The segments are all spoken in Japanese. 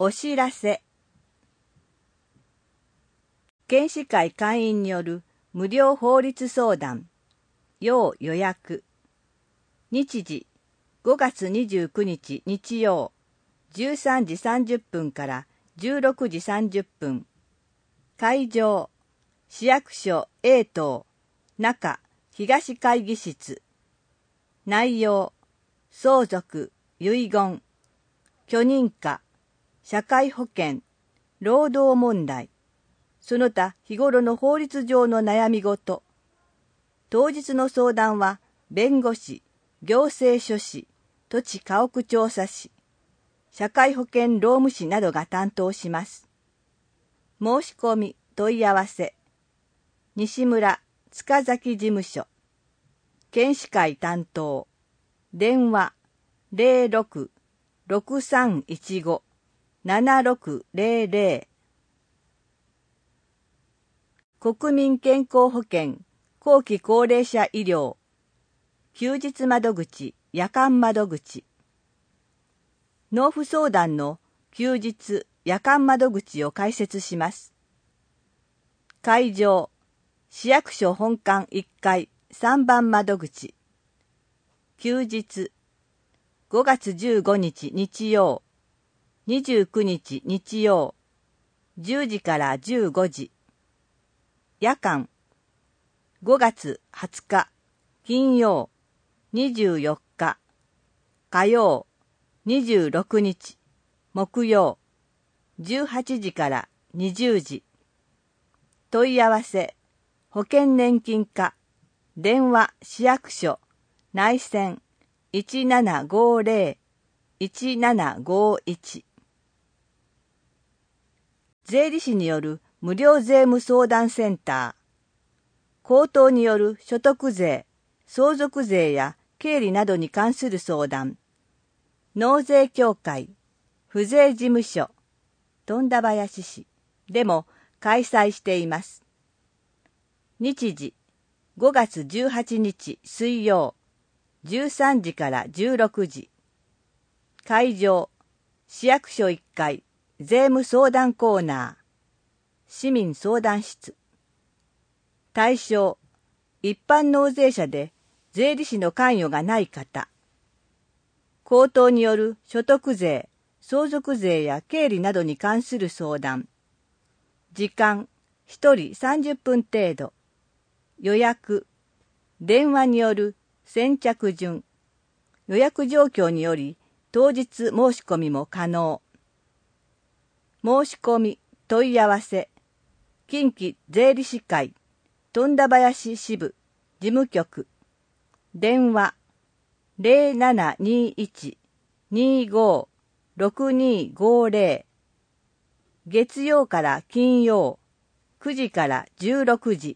お知らせ。検視会会員による無料法律相談。要予約。日時5月29日日曜13時30分から16時30分。会場市役所 A 棟中東会議室。内容相続、遺言、許認可、社会保険、労働問題、その他日頃の法律上の悩み事。当日の相談は弁護士、行政書士、土地家屋調査士、社会保険労務士などが担当します。申し込み問い合わせ西村塚崎事務所検視会担当電話06-6315-7600国民健康保険後期高齢者医療休日窓口夜間窓口納付相談の休日夜間窓口を開設します。会場市役所本館1階3番窓口。休日5月15日日曜29日日曜10時から15時。夜間5月20日金曜24日火曜26日木曜18時から20時。問い合わせ保険年金課電話市役所内線1750-1751税理士による無料税務相談センター口頭による所得税、相続税や経理などに関する相談納税協会府税事務所富田林市でも開催しています。日時5月18日水曜13時から16時。会場市役所1階税務相談コーナー市民相談室。対象一般納税者で税理士の関与がない方。口頭による所得税、相続税や経理などに関する相談。時間1人30分程度。予約電話による先着順。予約状況により当日申し込みも可能。申し込み問い合わせ近畿税理士会富田林支部事務局電話0721-25-6250月曜から金曜9時から16時。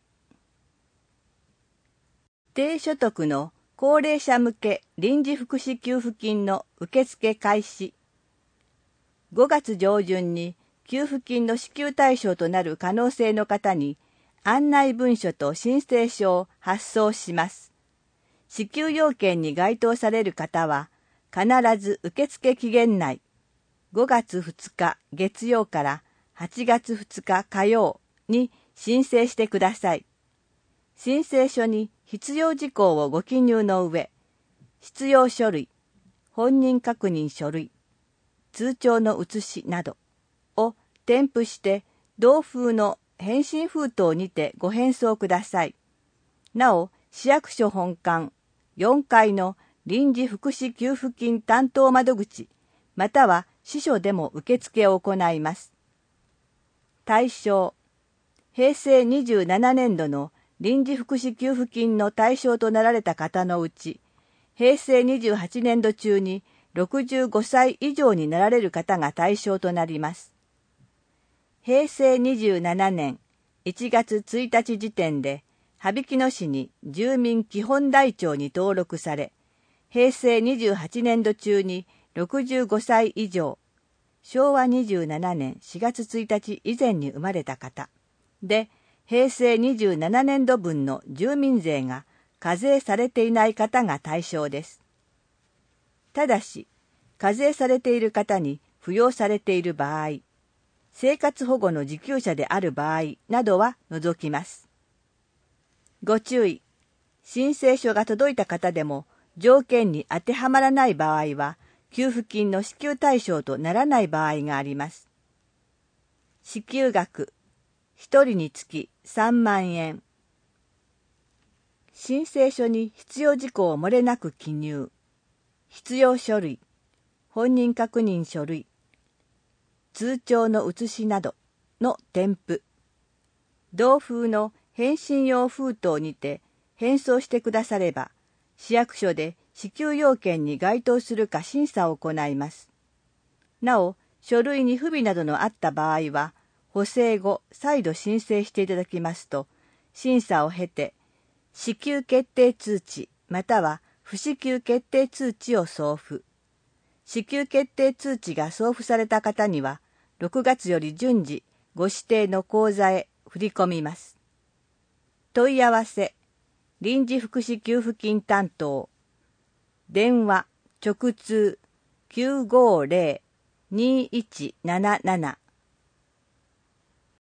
低所得の高齢者向け臨時福祉給付金の受付開始。5月上旬に給付金の支給対象となる可能性の方に案内文書と申請書を発送します。支給要件に該当される方は必ず受付期限内5月2日月曜から8月2日火曜に申請してください。申請書に必要事項をご記入の上、必要書類、本人確認書類、通帳の写しなどを添付して同封の返信封筒にてご返送ください。なお、市役所本館4階の臨時福祉給付金担当窓口または支所でも受付を行います。対象平成27年度の臨時福祉給付金の対象となられた方のうち、平成28年度中に65歳以上になられる方が対象となります。平成27年1月1日時点で、羽曳野市に住民基本台帳に登録され、平成28年度中に65歳以上、昭和27年4月1日以前に生まれた方で、平成27年度分の住民税が課税されていない方が対象です。ただし、課税されている方に扶養されている場合、生活保護の受給者である場合などは除きます。ご注意、申請書が届いた方でも条件に当てはまらない場合は、給付金の支給対象とならない場合があります。支給額、1人につき3万円。申請書に必要事項を漏れなく記入。必要書類、本人確認書類、通帳の写しなどの添付。同封の返信用封筒にて返送してくだされば、市役所で支給要件に該当するか審査を行います。なお、書類に不備などのあった場合は、補正後再度申請していただきますと、審査を経て、支給決定通知または不支給決定通知を送付。支給決定通知が送付された方には、6月より順次ご指定の口座へ振り込みます。問い合わせ、臨時福祉給付金担当、電話直通 950-2177